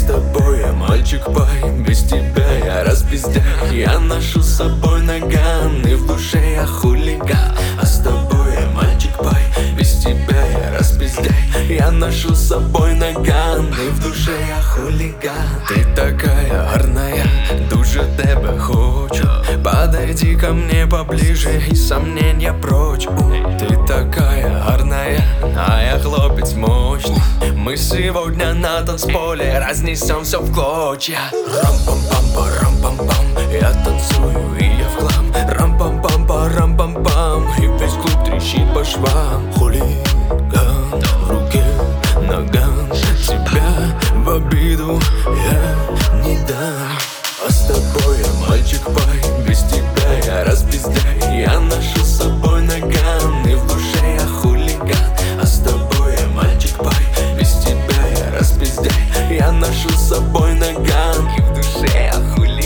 с тобой я мальчик пай, без тебя я распиздяй. Я ношу с собой наган, и в душе я хулиган. А с тобой я мальчик пай, без тебя я распиздяй. Я ношу с собой наган, и в душе я хулиган. Ти така гарная, дуже тебе хочу. Подойди ко мне поближе и сомнения прочь. Ты такая гарная, а я хлопец мощный. Мы сегодня на танцполе разнесем все в клочья. Рам-пам-пам-парам-пам-пам, я танцую и я в хлам. Рам-пам-пам-парам-пам-пам, и весь клуб трещит по швам. Хулиган, в руке наган, тебя в обиду я не дам. А с тобой я мальчик пай, без тебя я распиздяй. Я ношу с собой наган, и в душе я хулиган. А с тобой я мальчик пай, без тебя я распиздяй. Я ношу с собой наган, и в душе я хулиган.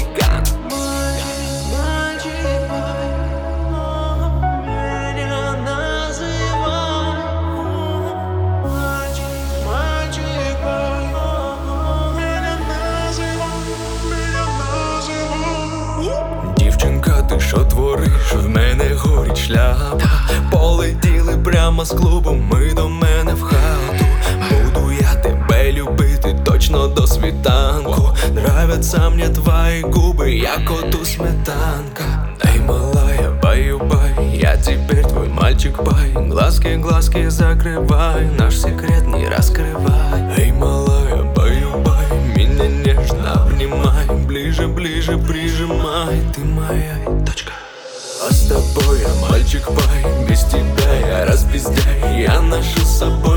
Дівчинка, ти що твориш? В мене горить шляпа. Полетіли прямо з клубу, ми до мене в хату. Буду я тебе любити точно до світанку. Нравятся мне твои губы, я коту сметанка. Эй, малая, баю-бай, я теперь твой мальчик-пай. Глазки закрывай, наш секрет не раскрывай. Эй, малая, баю-бай, меня нежно обнимай. Ближе прижимай, ты моя точка. А с тобой я мальчик-пай, без тебя я распиздяй. Я ношу с собой